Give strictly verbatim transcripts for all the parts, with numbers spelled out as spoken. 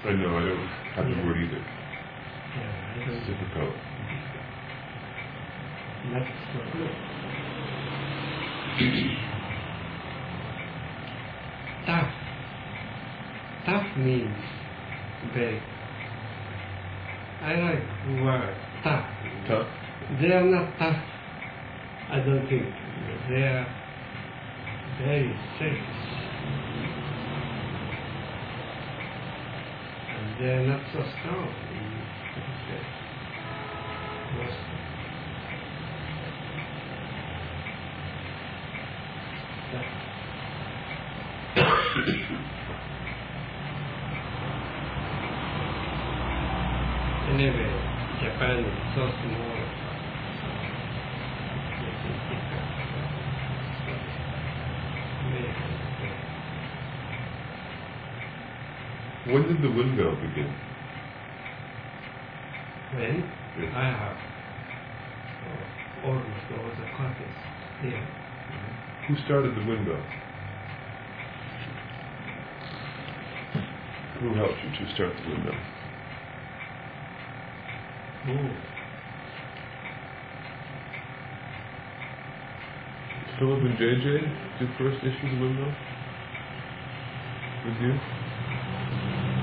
I know, I don't have the Yeah. word either. Yeah, I It's don't. difficult. Not so good. Tough. Tough means very. I like the word tough. Tough? They are not tough. I don't think. They are very safe. And they are not so strong. Okay. Most Anyway, Japan is so small. When did the windmill begin? When Yes. I have uh, almost all the copies here. Who started the windmill? Who helped you to start the windmill? Oh, Philip and J J did first issue the windmill? With you?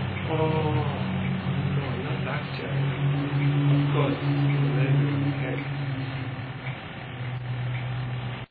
oh, no, not actually. Of course, maybe we had